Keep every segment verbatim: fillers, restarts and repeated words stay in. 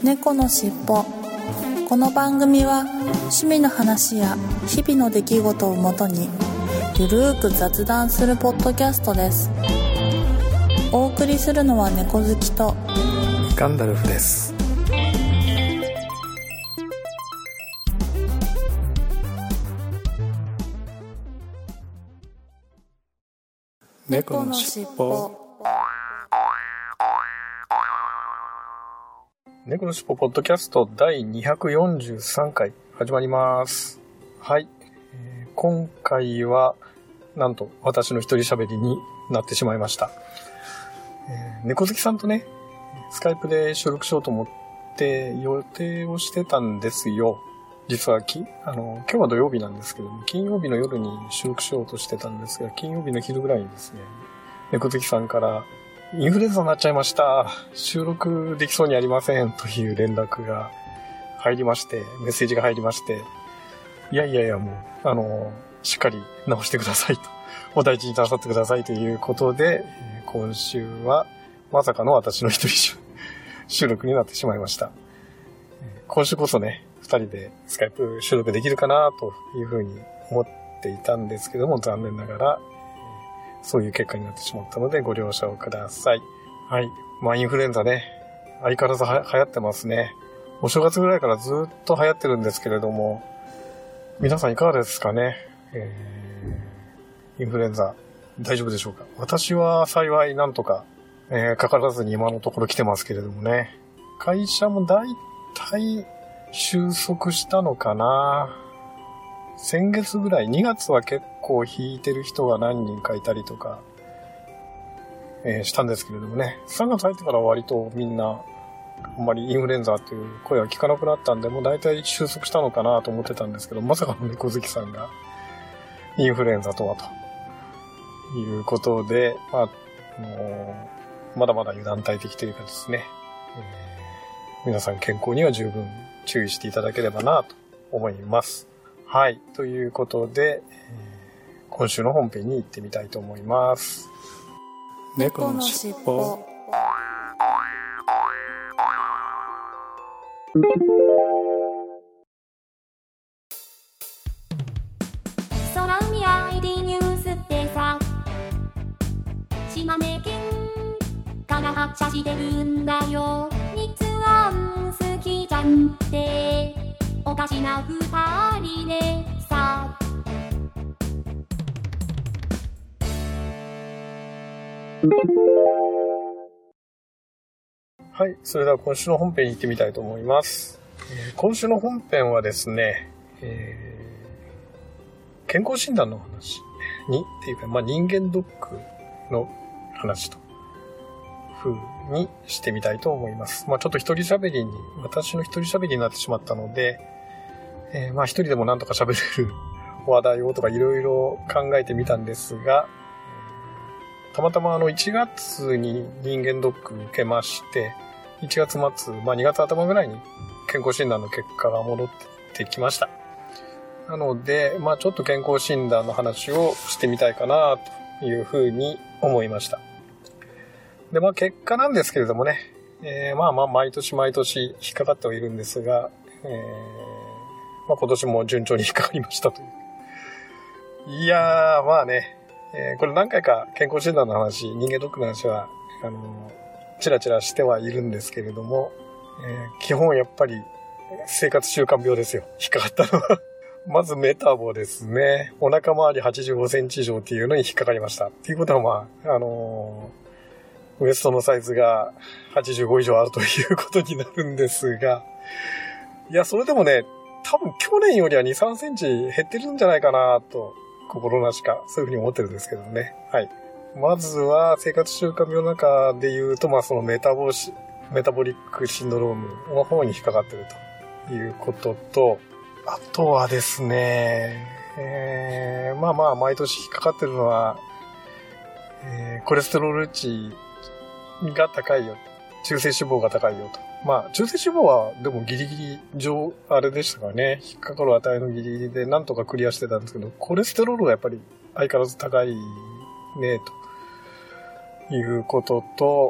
猫のしっぽ。この番組は趣味の話や日々の出来事をもとにゆるーく雑談するポッドキャストです。お送りするのは猫好きとガンダルフです。猫のしっぽ。猫のしっぽポッドキャスト第にひゃくよんじゅうさんかい始まります。はい、えー、今回はなんと私の一人喋りになってしまいました。えー、猫好きさんとねスカイプで収録しようと思って予定をしてたんですよ。実はきあの今日は土曜日なんですけども、金曜日の夜に収録しようとしてたんですが、金曜日の昼ぐらいにですね、猫好きさんからインフルエンザになっちゃいました、収録できそうにありませんという連絡が入りまして、メッセージが入りまして、いやいやいやもうあのしっかり治してくださいと、お大事になさってくださいということで、今週はまさかの私の一人収録になってしまいました。今週こそね二人でスカイプ収録できるかなというふうに思っていたんですけども、残念ながらそういう結果になってしまったのでご了承ください。はい。まあインフルエンザね、相変わらずは流行ってますね。お正月ぐらいからずっと流行ってるんですけれども、皆さんいかがですかね。えー、インフルエンザ大丈夫でしょうか。私は幸いなんとか、えー、かからずに今のところ来てますけれどもね。会社もだいたい収束したのかな。先月ぐらい、にがつは結構引いてる人が何人かいたりとか、えー、したんですけれどもね、さんがつ入ってからは割とみんなあんまりインフルエンザという声は聞かなくなったんで、もう大体収束したのかなと思ってたんですけど、まさかの猫好きさんがインフルエンザとはということで、まあ、あのー、まだまだ油断大敵というかですね、えー、皆さん健康には十分注意していただければなと思います。はい。ということで、えー、今週の本編に行ってみたいと思います。 猫のしっぽ。 空海 アイディー ニュースってさ、島根県から発車してるんだよ。日安好きじゃんっておかしな二人でさ。 はい、それでは今週の本編に行ってみたいと思います。えー、今週の本編はですね、えー、健康診断の話にっていうか、まあ、人間ドックの話と風にしてみたいと思います。まあ、ちょっと一人喋りに私の一人喋りになってしまったので、えー、まあ一人でもなんとか喋れる話題をとかいろいろ考えてみたんですが、たまたまあのいちがつに人間ドック受けまして、いちがつ末、まあにがつ頭ぐらいに健康診断の結果が戻ってきました。なので、まあちょっと健康診断の話をしてみたいかなというふうに思いました。で、まあ結果なんですけれどもね、えー、まあまあ毎年毎年引っかかってはいるんですが、えー、まあ今年も順調に引っかかりましたという。いやー、まあね、えー、これ何回か健康診断の話、人間ドックの話は、あのー、チラチラしてはいるんですけれども、えー、基本やっぱり生活習慣病ですよ。引っかかったのは。まずメタボですね。お腹周りはちじゅうごセンチ以上っていうのに引っかかりました。っていうことはまあ、あのー、ウエストのサイズがはちじゅうご以上あるということになるんですが、いや、それでもね、多分去年よりはに、さんセンチ減ってるんじゃないかなと、心なしか、そういうふうに思ってるんですけどね。はい。まずは、生活習慣病の中で言うと、まあ、そのメタボシ、メタボリックシンドロームの方に引っかかってるということと、あとはですね、えー、まあまあ、毎年引っかかってるのは、えー、コレステロール値が高いよ。中性脂肪が高いよと。まあ、中性脂肪はでもギリギリ上、あれでしたからね、引っかかる値のギリギリでなんとかクリアしてたんですけど、コレステロールがやっぱり相変わらず高いね、ということと、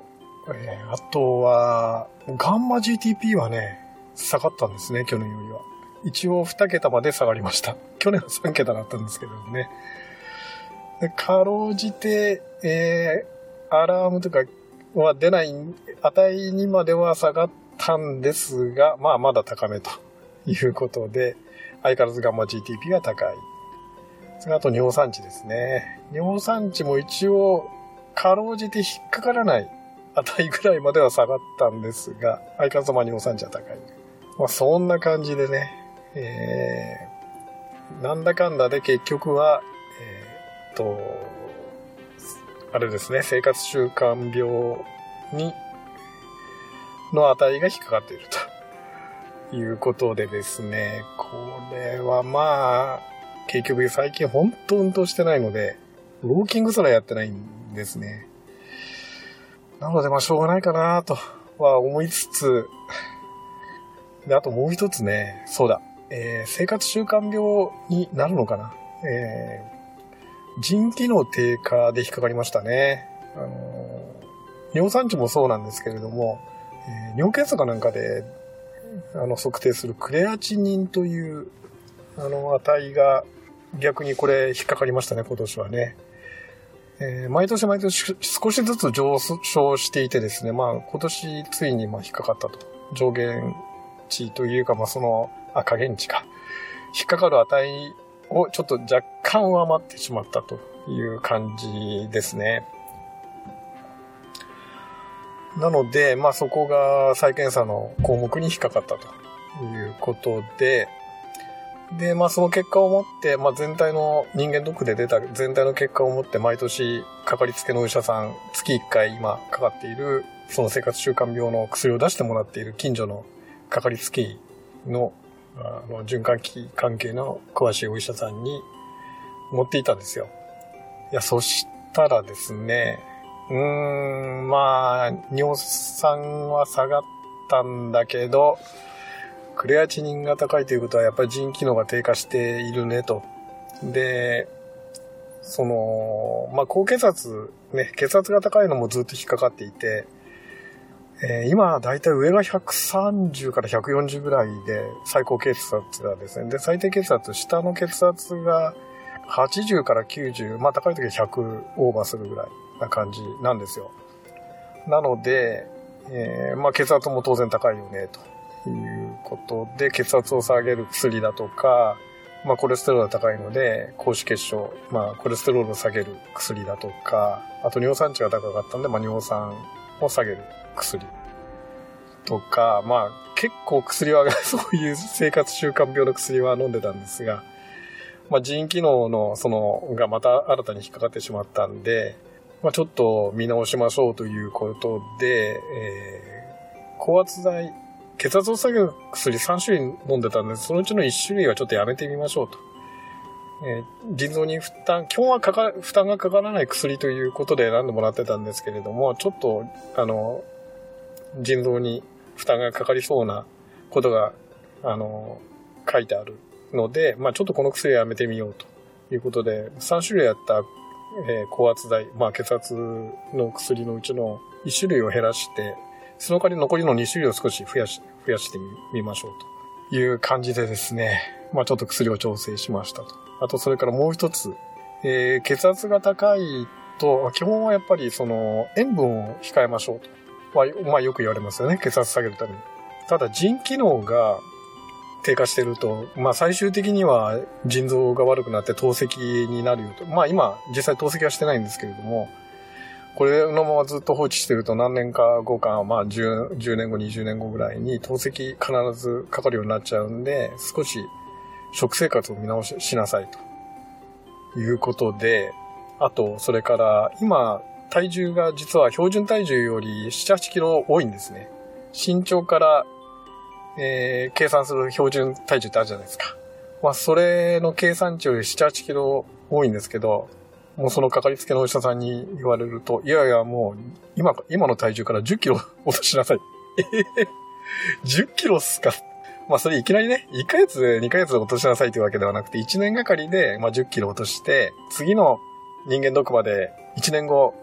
えー、あとは、ガンマ ジーティーピー はね、下がったんですね、去年よりは。一応に桁まで下がりました。去年はさん桁だったんですけどね。でかろうじて、えー、アラームとかは出ない値にまでは下がったんですが、まあまだ高めということで、相変わらずガンマ ジーティーピー が高い。それあと尿酸値ですね。尿酸値も一応、かろうじて引っかからない値ぐらいまでは下がったんですが、相変わらずまあ尿酸値は高い。まあそんな感じでね、えー、なんだかんだで結局は、えー、っと、あれですね、生活習慣病に、の値が引っかかっているということでですね、これはまあ、結局最近ほんと運動してないので、ウォーキングすらやってないんですね。なのでまあしょうがないかなとは思いつつ、で、あともう一つね、そうだ、えー、生活習慣病になるのかな。えー、腎機能低下で引っかかりましたね。あのー、尿酸値もそうなんですけれども、えー、尿検査かなんかで、あの、測定するクレアチニンという、あの、値が逆にこれ引っかかりましたね、今年はね。えー、毎年毎年少しずつ上昇していてですね、まあ今年ついにまあ引っかかったと。上限値というか、まあその、あ、下限値か。引っかかる値をちょっと若干上回ってしまったという感じですね。なので、まあそこが再検査の項目に引っかかったということで、で、まあその結果をもって、まあ全体の人間ドックで出た全体の結果をもって毎年かかりつけのお医者さん、月いっかい今かかっている、その生活習慣病の薬を出してもらっている近所のかかりつけ医の、あの、循環器関係の詳しいお医者さんに持っていたんですよ。いや、そしたらですね、うーん、まあ、尿酸は下がったんだけど、クレアチニンが高いということはやっぱり腎機能が低下しているねと。で、その、まあ、高血圧、ね、血圧が高いのもずっと引っかかっていて、えー、今だいたい上がひゃくさんじゅうからひゃくよんじゅうぐらいで最高血圧がですね。で、最低血圧、下の血圧がはちじゅうからきゅうじゅう、まあ高い時はひゃくオーバーするぐらいな感じなんですよ。なので、えー、まあ血圧も当然高いよね、ということで、血圧を下げる薬だとか、まあコレステロールが高いので、高脂血症、まあコレステロールを下げる薬だとか、あと尿酸値が高かったんで、まあ尿酸を下げる薬とか、まあ結構薬は、そういう生活習慣病の薬は飲んでたんですが、まあ腎機能のその、がまた新たに引っかかってしまったんで、まあちょっと見直しましょうということで、えー、高圧剤、血圧を下げる薬さん種類飲んでたんです。そのうちのいち種類はちょっとやめてみましょうと。えー、腎臓に負担、基本はかか、負担がかからない薬ということで選んでもらってたんですけれども、ちょっと、あの、腎臓に負担がかかりそうなことが、あの、書いてあるので、まあちょっとこの薬はやめてみようということで、さん種類あった、えー、高圧剤、まあ血圧の薬のうちのいち種類を減らして、その代わり残りのに種類を少し増やし、増やしてみましょうという感じでですね、まあちょっと薬を調整しましたと。あとそれからもう一つ、えー、血圧が高いと、基本はやっぱりその塩分を控えましょうと。まあ、まあよく言われますよね、血圧下げるために。ただ腎機能が低下してると、まあ最終的には腎臓が悪くなって透析になるよと。まあ今実際透析はしてないんですけれども、これのままずっと放置してると何年か後か、まあ 10, じゅうねんご、にじゅうねんごぐらいに透析必ずかかるようになっちゃうんで、少し食生活を見直ししなさいということで、あとそれから今体重が実は標準体重よりなな、はちキロ多いんですね。身長から、えー、計算する標準体重ってあるじゃないですか。まあそれの計算値よりなな、はちキロ多いんですけど、もうそのかかりつけのお医者さんに言われると、いやいやもう今、今の体重からじゅっキロ落としなさい。えへへ、じゅっキロっすか。まあそれいきなりね、いっかげつでにかげつで落としなさいというわけではなくて、いちねんがかりでまあじゅっキロ落として、次の人間ドックまでいちねんご、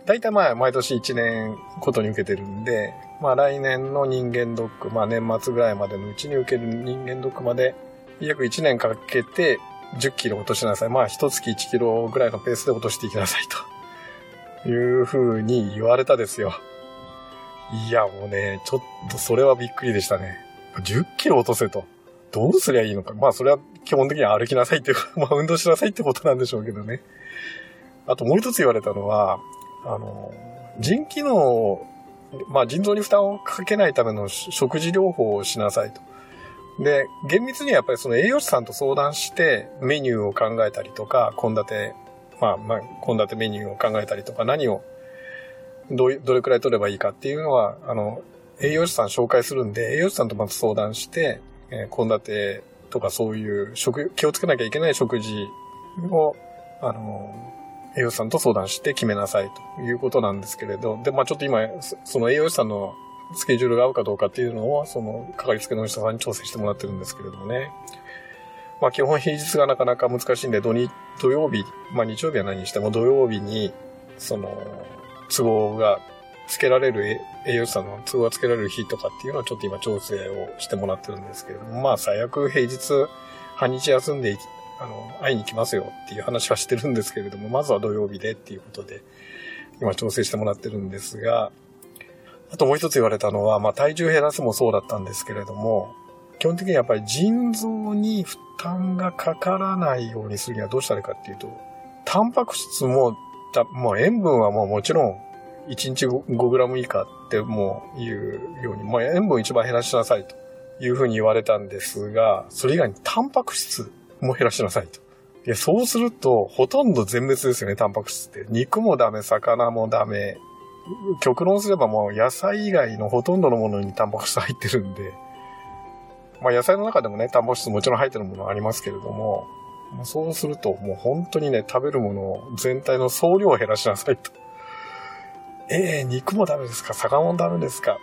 大体まあ毎年いちねんごとに受けてるんで、まあ来年の人間ドック、まあ年末ぐらいまでのうちに受ける人間ドックまで約いちねんかけてじゅっキロ落としなさい。まあ一月いちキロぐらいのペースで落としていきなさいという風に言われたですよ。いやもうね、ちょっとそれはびっくりでしたね。じゅっキロ落とせと。どうすりゃいいのか。まあそれは基本的には歩きなさいっていうか、まあ運動しなさいってことなんでしょうけどね。あともう一つ言われたのは、あの、腎機能、まあ腎臓に負担をかけないための食事療法をしなさいと。で、厳密にはやっぱりその栄養士さんと相談してメニューを考えたりとか、献立、まあまあ、献立メニューを考えたりとか、何を、どう、どれくらい取ればいいかっていうのは、あの、栄養士さん紹介するんで、栄養士さんとまず相談して、えー、献立とかそういう食、気をつけなきゃいけない食事を、あの、栄養士さんと相談して決めなさいということなんですけれど、で、まあちょっと今、その栄養士さんのスケジュールが合うかどうかっていうのを、その、かかりつけのお医者さんに調整してもらってるんですけれどもね。まあ基本平日がなかなか難しいんで、土日、土曜日、まあ日曜日は何にしても土曜日に、その、都合がつけられる、栄養士さんの都合がつけられる日とかっていうのをちょっと今調整をしてもらってるんですけれども、まあ最悪平日、半日休んで、あの、会いに来ますよっていう話はしてるんですけれども、まずは土曜日でっていうことで、今調整してもらってるんですが、あともう一つ言われたのは、まあ体重減らすもそうだったんですけれども、基本的にやっぱり腎臓に負担がかからないようにするにはどうしたらいいかっていうと、タンパク質も、もう塩分はもうもちろんいちにち ごグラム 以下ってもう言うように、まあ塩分一番減らしなさいというふうに言われたんですが、それ以外にタンパク質も減らしなさいと。いや、そうするとほとんど全滅ですよね、タンパク質って。肉もダメ、魚もダメ。極論すればもう野菜以外のほとんどのものにタンパク質入ってるんで、まあ野菜の中でもね、タンパク質もちろん入ってるものはありますけれども、そうするともう本当にね、食べるもの全体の総量を減らしなさいと。えー、肉もダメですか、魚もダメですかって。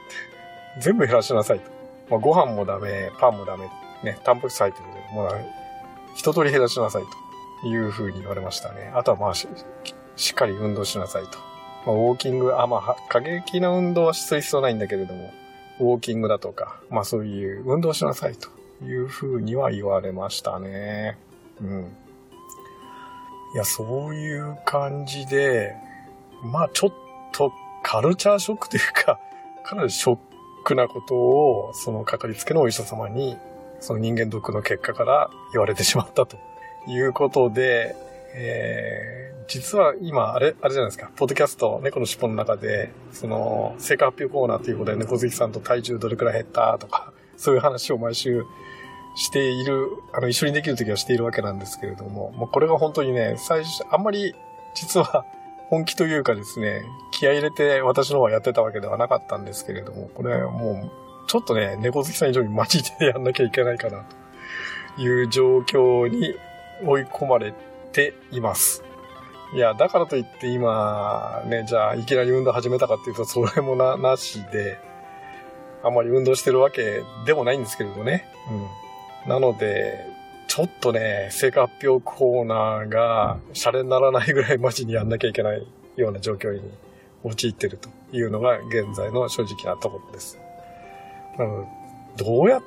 全部減らしなさいと。まあ、ご飯もダメ、パンもダメ、ね、タンパク質入ってるんで、もう一通り減らしなさいというふうに言われましたね。あとはまあし、しっかり運動しなさいと。まあ、ウォーキング、あ、まあ、過激な運動はする必要ないんだけれども、ウォーキングだとか、まあそういう運動しなさいというふうには言われましたね。うん。いや、そういう感じで、まあちょっとカルチャーショックというか、かなりショックなことを、そのかかりつけのお医者様に、その人間ドックの結果から言われてしまったということで、えー、実は今、あれ、あれじゃないですか、ポッドキャスト、猫の尻尾の中で、その、成果発表コーナーということで、猫好きさんと体重どれくらい減ったとか、そういう話を毎週している、あの、一緒にできるときはしているわけなんですけれども、もうこれが本当にね、最初、あんまり、実は、本気というかですね、気合い入れて私の方はやってたわけではなかったんですけれども、これもう、ちょっとね、猫好きさん以上にマジでやんなきゃいけないかな、という状況に追い込まれています。いや、だからといって今、ね、じゃあ、いきなり運動始めたかっていうと、それもな、なしで、あんまり運動してるわけでもないんですけれどね。うん。なので、ちょっとね、成果発表コーナーが、シャレにならないぐらいマジにやんなきゃいけないような状況に陥ってるというのが、現在の正直なところです。なので、どうやって、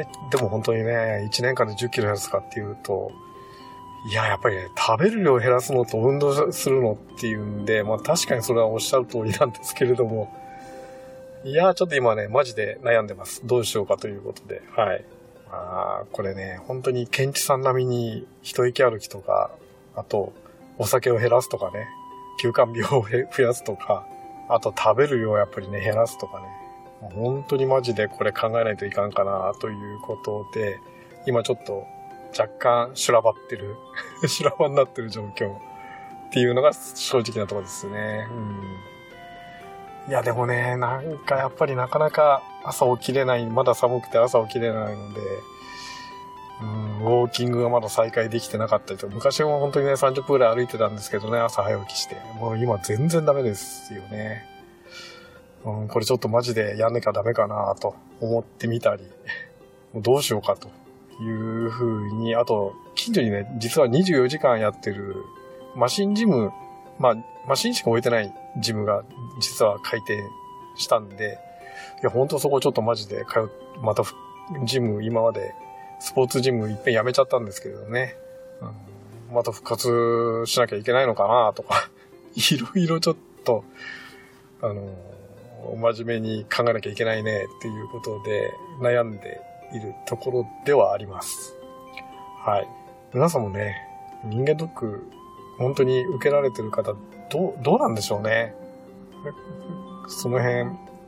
でも本当にね、いちねんかんでじゅっキロ減らすかっていうと、いや、やっぱりね、食べる量を減らすのと運動するのっていうんで、まあ確かにそれはおっしゃる通りなんですけれども、いや、ちょっと今ね、マジで悩んでます。どうしようかということで、はい。まあ、これね、本当にケンチさん並みに一息歩きとか、あと、お酒を減らすとかね、休館病を増やすとか、あと食べる量をやっぱりね、減らすとかね、本当にマジでこれ考えないといかんかな、ということで、今ちょっと、若干修羅場ってる修羅場になってる状況っていうのが正直なところですね。うん、いやでもね、なんかやっぱりなかなか朝起きれない、まだ寒くて朝起きれないので、うん、ウォーキングがまだ再開できてなかったりとか、昔も本当にねさんじゅっぷんぐらい歩いてたんですけどね、朝早起きして、もう今全然ダメですよね。うん、これちょっとマジでやんなきゃダメかなと思ってみたり、どうしようかという風に、あと、近所にね、実はにじゅうよじかんやってるマシンジム、まあ、マシンしか置いてないジムが実は開店したんで、いや、ほんとそこちょっとマジで通っ、またジム、今までスポーツジムいっぺんやめちゃったんですけれどね。うん、また復活しなきゃいけないのかなとか、いろいろちょっと、あの、真面目に考えなきゃいけないねっていうことで悩んでいるところではあります。はい。皆さんもね、人間ドック本当に受けられてる方、どう、どうなんでしょうね。その辺、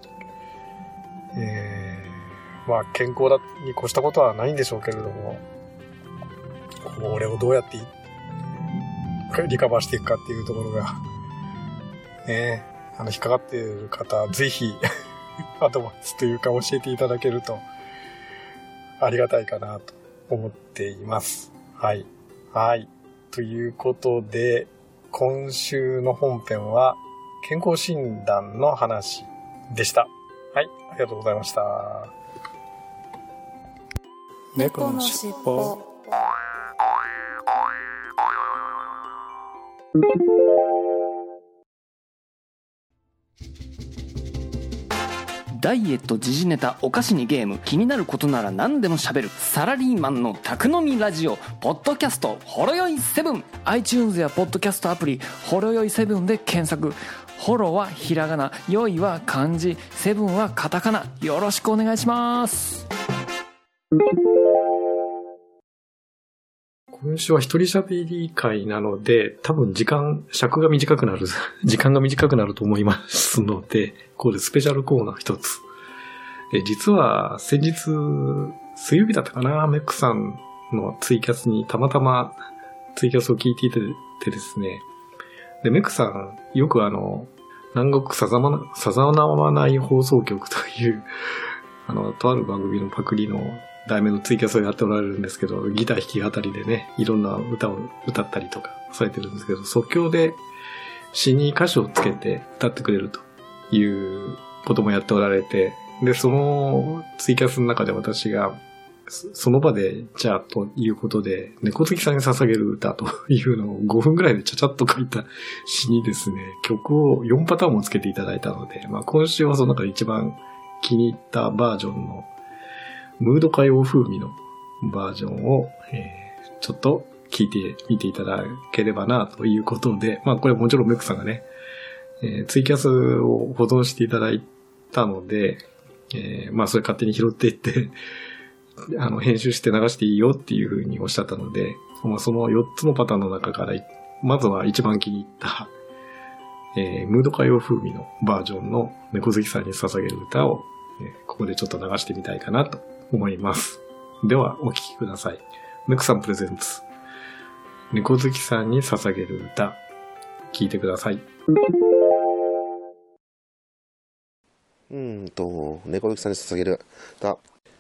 えー、まあ健康だに越したことはないんでしょうけれども、これをどうやってリカバーしていくかっていうところが、ね、あの引っかかっている方、ぜひアドバイスというか教えていただけるとありがたいかなと思っています。はい。はい。ということで、今週の本編は健康診断の話でした。はい。ありがとうございました。 猫のしっぽ。 ダイエット、時事ネタ、お菓子にゲーム、気になることなら何でも喋るサラリーマンの宅飲みラジオ、ポッドキャストほろよいセブン。 iTunes やポッドキャストアプリほろよいセブンで検索。ホロはひらがな、よいは漢字、セブンはカタカナ。よろしくお願いします。 今週は一人喋り会なので、多分時間、尺が短くなる、時間が短くなると思いますので、これスペシャルコーナー一つ。え、実は先日、水曜日だったかな、メックさんのツイキャスにたまたまツイキャスを聞いていてですね。で、メックさん、よくあの、南国さざまな、さざなわない放送局という、あの、とある番組のパクリの題名のツイキャスをやっておられるんですけど、ギター弾き語りでね、いろんな歌を歌ったりとかされてるんですけど、即興で詩に歌詞をつけて歌ってくれるということもやっておられて、で、そのツイキャスの中で私が、その場で、じゃあということで、猫好きさんに捧げる歌というのをごふんぐらいでちゃちゃっと書いた詩にですね、曲をよんパターンもつけていただいたので、まあ今週はその中で一番気に入ったバージョンのムード歌謡風味のバージョンを、えー、ちょっと聞いてみていただければなということで、まあこれもちろんメックさんがね、えー、ツイキャスを保存していただいたので、えー、まあそれ勝手に拾っていってあの編集して流していいよっていう風におっしゃったので、まあ、そのよっつのパターンの中からまずは一番気に入った、えー、ムード歌謡風味のバージョンの猫好きさんに捧げる歌を、えー、ここでちょっと流してみたいかなと思います。ではお聴きください。メクさんプレゼンツ猫好きさんに捧げる歌、聴いてください。 うーんと猫好きさんに捧げる歌。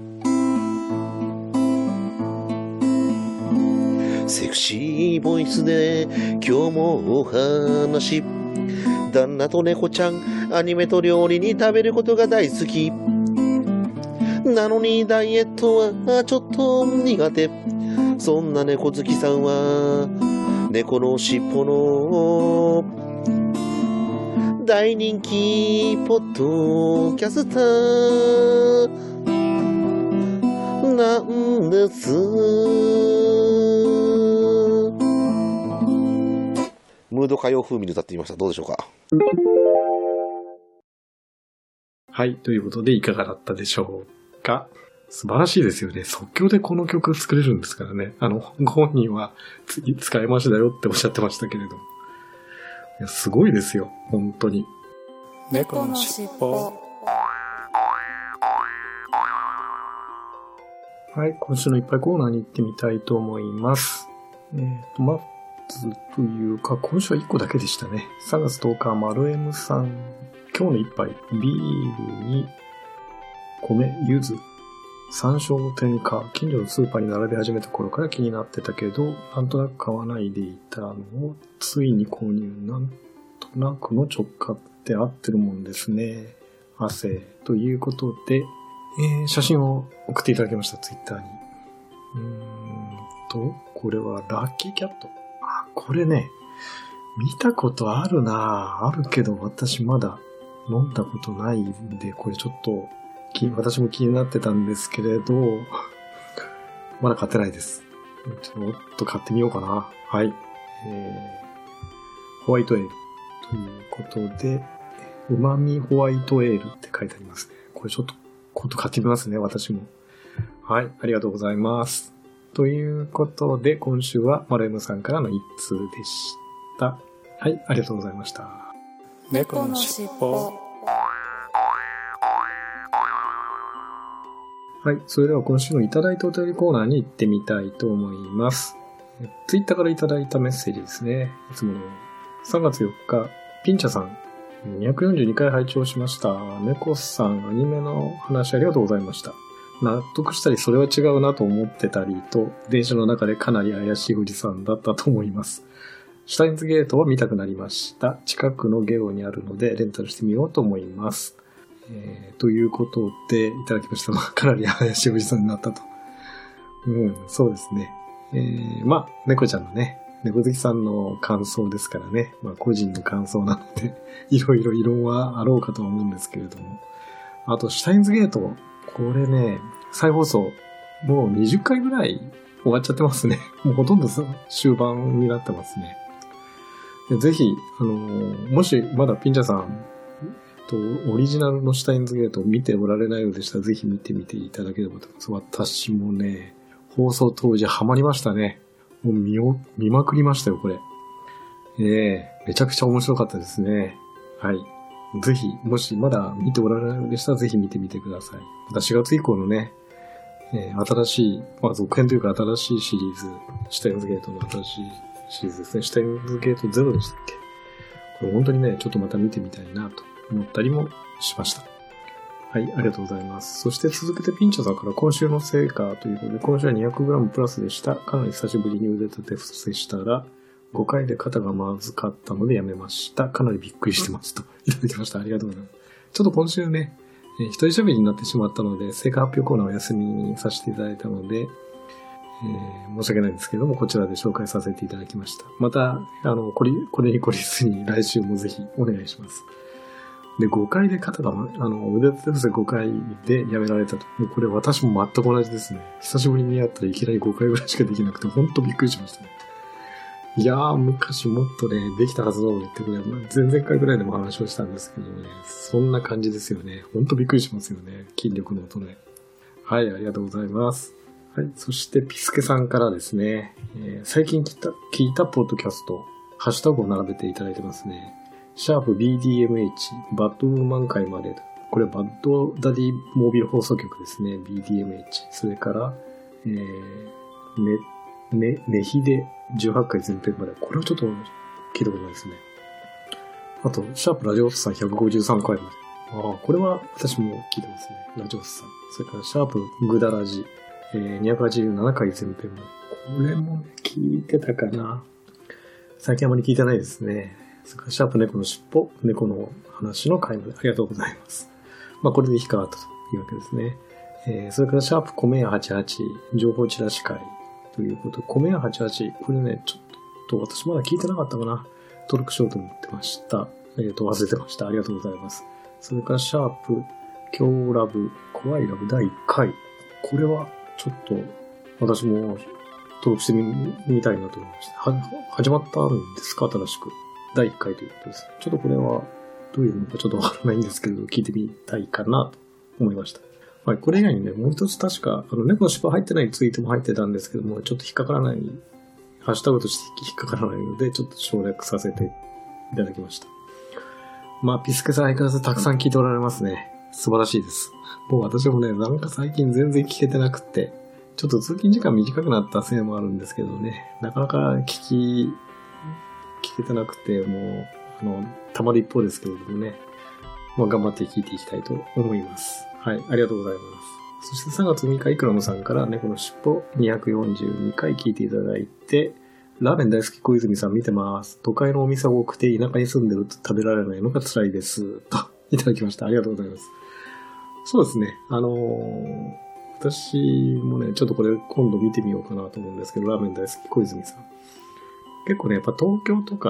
セクシーボイスで今日もお話。旦那と猫ちゃんアニメと料理に食べることが大好きなのにダイエットはちょっと苦手。そんな猫好きさんは猫のしっぽの大人気ポッドキャスターなんです。ムード歌謡風味で歌ってみました。どうでしょうか。 はい、ということでいかがだったでしょうか。素晴らしいですよね。即興でこの曲作れるんですからね。あの、ご本人は次使い回しだよっておっしゃってましたけれど。いや、すごいですよ。本当に。 猫のしっぽ。 はい、今週のいっぱいコーナーに行ってみたいと思います。えーと、まずというか、今週はいっこだけでしたね。さんがつとおか、丸 M さん。今日の一杯、ビールに米、柚子、山椒添加、近所のスーパーに並び始めた頃から気になってたけど、なんとなく買わないでいたのを、ついに購入。なんとなくの直感って合ってるもんですね。汗。ということで、えー、写真を送っていただきました、ツイッターに。うーんと、これはラッキーキャット。あ、これね、 見たことあるなぁ。あるけど私まだ飲んだことないんで、これちょっとき私も気になってたんですけれど、まだ買ってないです。ちょっと買ってみようかな。はい。えー、ホワイトエールということで、うまみホワイトエールって書いてありますね。これちょっと、今度買ってみますね、私も。はい、ありがとうございます。ということで、今週はマルエムさんからの一通でした。はい、ありがとうございました。 猫のしっぽ。 はい、それでは今週のいただいたお便りコーナーに行ってみたいと思います。ツイッターからいただいたメッセージですね。いつものさんがつよっか、ピンチャさん、にひゃくよんじゅうにかい拝聴しました。猫さん、アニメの話ありがとうございました。納得したり、それは違うなと思ってたりと、電車の中でかなり怪しいおじさんだったと思います。シュタインズゲートは見たくなりました。近くのゲオにあるので、レンタルしてみようと思います。えー、ということで、いただきました。かなり怪しいおじさんになったと。うん、そうですね。えー、まあ、猫ちゃんのね、猫好きさんの感想ですからね。まあ、個人の感想なので、いろいろ異論はあろうかと思うんですけれども。あと、シュタインズゲート、これね、再放送、もうにじゅっかいぐらい終わっちゃってますね。もうほとんど終盤になってますね。でぜひ、あのー、もしまだピンチャーさん、とオリジナルのシュタインズゲートを見ておられないようでしたら、ぜひ見てみていただければと思います。私もね、放送当時ハマりましたね。もう見を、見まくりましたよ、これ。ええー、めちゃくちゃ面白かったですね。はい。ぜひ、もしまだ見ておられないようでしたら、ぜひ見てみてください。またしがつ以降のね、えー、新しい、まあ続編というか新しいシリーズ、シュタインズゲートの新しいシリーズですね。シュタインズゲートゼロでしたっけ？これ本当にね、ちょっとまた見てみたいなと思ったりもしました。はい、ありがとうございます。そして続けてピンチャーさんから今週の成果ということで、今週は にひゃくグラム プラスでした。かなり久しぶりに腕立て伏せしたら、ごかいで肩がまずかったのでやめました。かなりびっくりしてますといただきました。ありがとうございます。ちょっと今週ね、えー、一人喋りになってしまったので、成果発表コーナーをお休みにさせていただいたので、えー、申し訳ないんですけども、こちらで紹介させていただきました。また、あの、これ、これに懲りずに来週もぜひお願いします。で、ごかいで肩が、あの、腕立て伏せごかいでやめられたと。これ私も全く同じですね。久しぶりにやったらいきなりごかいぐらいしかできなくて、ほんとびっくりしましたね。いやー、昔もっとね、できたはずなのにってこれ、前々回ぐらいでも話をしたんですけどね、そんな感じですよね。ほんとびっくりしますよね。筋力の衰え。はい、ありがとうございます。はい、そしてピスケさんからですね、えー、最近聞いた、聞いたポッドキャスト、ハッシュタグを並べていただいてますね。シャープ ビーディーエムエイチ、バッドウーマン会まで。これバッドダディモービル放送局ですね。ビーディーエムエイチ。それから、えー、ね、ね、ねひでじゅうはちかい前編まで。これはちょっと聞いたことないですね。あと、シャープラジオスさんひゃくごじゅうさんかいまで。ああ、これは私も聞いてますね。ラジオスさん。それから、シャープグダラジ、えー、にひゃくはちじゅうななかい前編まで。これもね、聞いてたかな。最近あまり聞いてないですね。それからシャープ猫のしっぽ、猫の話の回までありがとうございます。まあこれで引っかかったというわけですね。えー、それからシャープ米屋はちじゅうはち、情報チラシ会ということで、米屋はちじゅうはち、これね、ちょっと私まだ聞いてなかったかな。登録しようと思ってました。えっと、忘れてました。ありがとうございます。それからシャープ、今日ラブ、怖いラブだいいっかい。これはちょっと私も登録してみ、みたいなと思いました。は、始まったんですか？新しく。だいいっかいということです。ちょっとこれはどういうのかちょっとわからないんですけれど、聞いてみたいかなと思いました。はい、これ以外にね、もう一つ確か、あの、猫の尻尾入ってないツイートも入ってたんですけども、ちょっと引っかからない、ハッシュタグとして引っかからないので、ちょっと省略させていただきました。まあ、ピスケさん相変わらずたくさん聞いておられますね。素晴らしいです。もう私もね、なんか最近全然聞けてなくて、ちょっと通勤時間短くなったせいもあるんですけどね、なかなか聞き、聞けてなくて、もう、あの、たまる一方ですけれどもね、まあ、頑張って聞いていきたいと思います。はい、ありがとうございます。そしてさんがつむいか、イクラムさんから猫のしっぽにひゃくよんじゅうにかい聞いていただいて、ラーメン大好き小泉さん見てます。都会のお店が多くて田舎に住んでると食べられないのが辛いです。と、いただきました。ありがとうございます。そうですね、あのー、私もね、ちょっとこれ今度見てみようかなと思うんですけど、ラーメン大好き小泉さん。結構ね、やっぱ東京とか、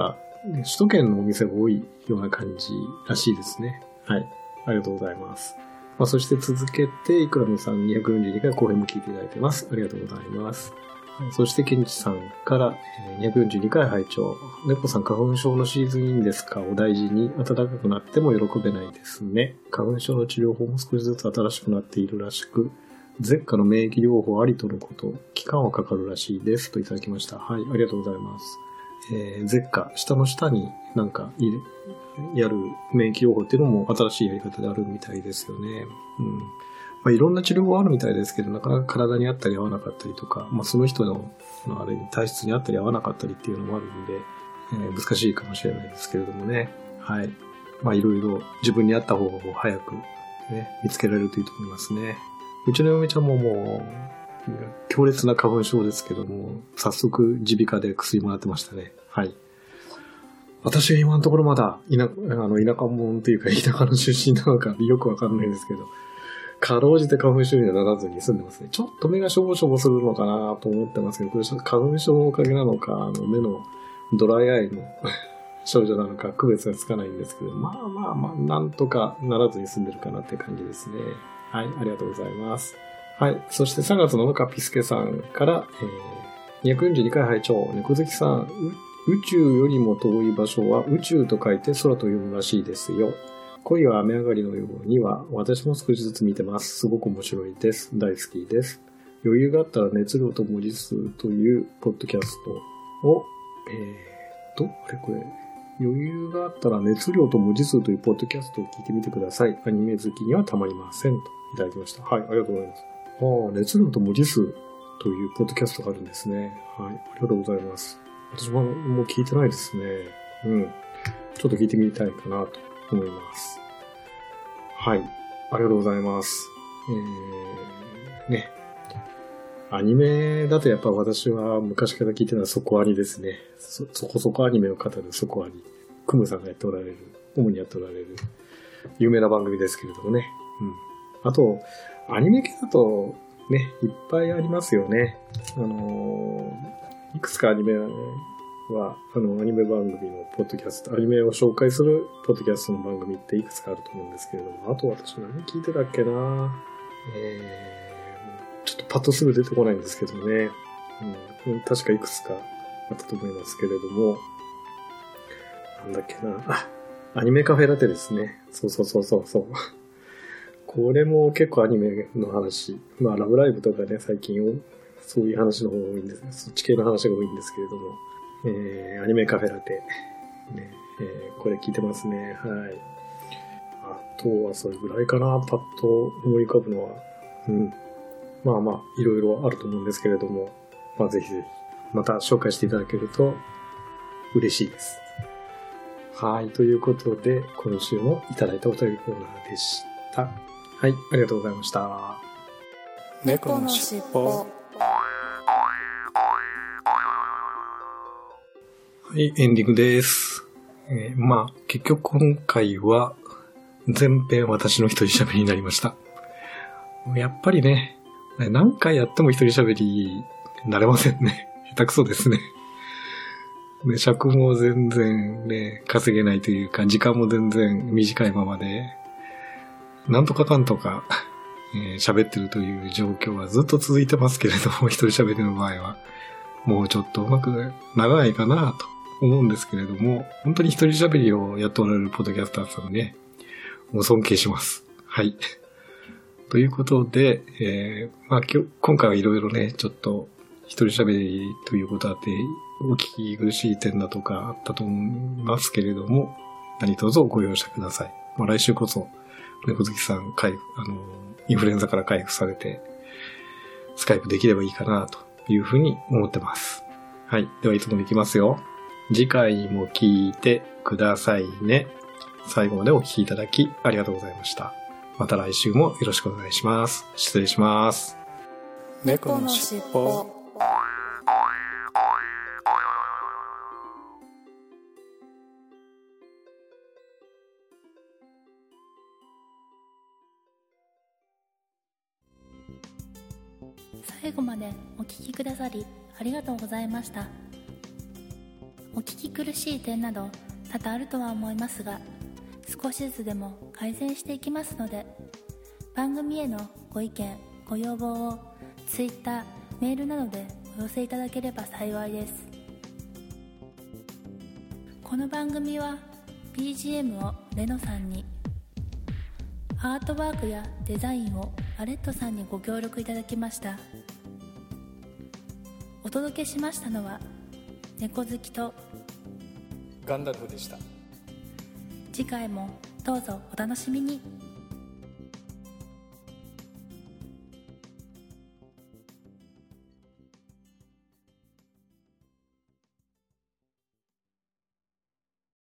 首都圏のお店が多いような感じらしいですね。はい。ありがとうございます。まあ、そして続けて、いくらみさんにひゃくよんじゅうにかい後編も聞いていただいてます。ありがとうございます。はい、そして、ケンチさんから、にひゃくよんじゅうにかい拝聴。猫さん、花粉症のシーズンインですか？お大事に。暖かくなっても喜べないですね。花粉症の治療法も少しずつ新しくなっているらしく、舌下の免疫療法ありとのこと、期間はかかるらしいです。といただきました。はい、ありがとうございます。えー、舌下、舌の下になんか入れ、やる免疫療法っていうのも新しいやり方であるみたいですよね。うん。まあ、いろんな治療法あるみたいですけど、なかなか体に合ったり合わなかったりとか、まあ、その人の、あれに体質に合ったり合わなかったりっていうのもあるんで、えー、難しいかもしれないですけれどもね。はい。まあ、いろいろ自分に合った方法を早く、ね、見つけられるといいと思いますね。うちの嫁ちゃんももう、強烈な花粉症ですけども、早速耳鼻科で薬もらってましたね。はい。私は今のところまだ田、あの、田舎者というか田舎の出身なのかよくわかんないんですけど、かろうじて花粉症にはならずに済んでますね。ちょっと目がしょぼしょぼするのかなと思ってますけど、これ花粉症のおかげなのか、あの目のドライアイの症状なのか区別がつかないんですけど、まあまあまあ、なんとかならずに済んでるかなって感じですね。はい、ありがとうございます。はい。そしてさんがつののかピスケさんから、えー、にひゃくよんじゅうにかい拝聴。猫好きさん、宇宙よりも遠い場所は宇宙と書いて空と読むらしいですよ。恋は雨上がりのようには私も少しずつ見てます。すごく面白いです。大好きです。余裕があったら熱量と文字数というポッドキャストを、えーと、あれこれ、余裕があったら熱量と文字数というポッドキャストを聞いてみてください。アニメ好きにはたまりません。といただきました。はい、ありがとうございます。ああ、熱量と文字数というポッドキャストがあるんですね。はい、ありがとうございます。私ももう聞いてないですね。うん。ちょっと聞いてみたいかなと思います。はい、ありがとうございます。えー、ね。アニメだとやっぱ私は昔から聞いてたのはそこアニですね。そ、そこそこアニメの方でそこアニ。クムさんがやっておられる、主にやっておられる有名な番組ですけれどもね。うん。あと、アニメ系だとね、いっぱいありますよね。あのー、いくつかアニメは、あの、アニメ番組のポッドキャスト、アニメを紹介するポッドキャストの番組っていくつかあると思うんですけれども、あと私何聞いてたっけなえー、ちょっとパッとすぐ出てこないんですけどね。うん、確かいくつかあったと思いますけれども、なんだっけなあ、アニメカフェラテですね。そうそうそうそうそう。これも結構アニメの話。まあ、ラブライブとかね、最近そういう話の方が多いんです。そっち系の話が多いんですけれども。えー、アニメカフェラテ。ね、えー、これ聞いてますね。はい。あとはそれぐらいかな、パッと思い浮かぶのは。うん。まあまあ、いろいろあると思うんですけれども、まあぜひぜひ、また紹介していただけると嬉しいです。はい。ということで、今週もいただいたお便りコーナーでした。はい。ありがとうございました。 猫のしっぽ。 はい、エンディングです。えー、まあ、結局今回は、全編私の一人喋りになりました。やっぱりね、何回やっても一人喋り、なれませんね。下手くそですね。ね、尺も全然ね、稼げないというか、時間も全然短いままで、なんとかかんとか、えー、喋ってるという状況はずっと続いてますけれども、一人喋りの場合は、もうちょっとうまくならないかなと思うんですけれども、本当に一人喋りをやっておられるポッドキャスターさんね、もう尊敬します。はい。ということで、えー、まあ今日、今回はいろいろね、ちょっと一人喋りということあって、お聞き苦しい点だとかあったと思いますけれども、何卒ご容赦ください。まあ来週こそ、猫好きさん回復、あの、インフルエンザから回復されて、スカイプできればいいかなというふうに思ってます。はい。ではいつもできますよ。次回も聞いてくださいね。最後までお聞きいただきありがとうございました。また来週もよろしくお願いします。失礼します。 猫のしっぽ。最後までお聞きくださりありがとうございました。 お聞き苦しい点など多々あるとは思いますが、少しずつでも改善していきますので、番組へのご意見ご要望を Twitter、メールなどでお寄せいただければ幸いです。この番組は ビージーエム をレノさんに、アートワークやデザインをアレットさんにご協力いただきました。お届けしましたのは猫好きとガンダルフでした。 次回もどうぞお楽しみに。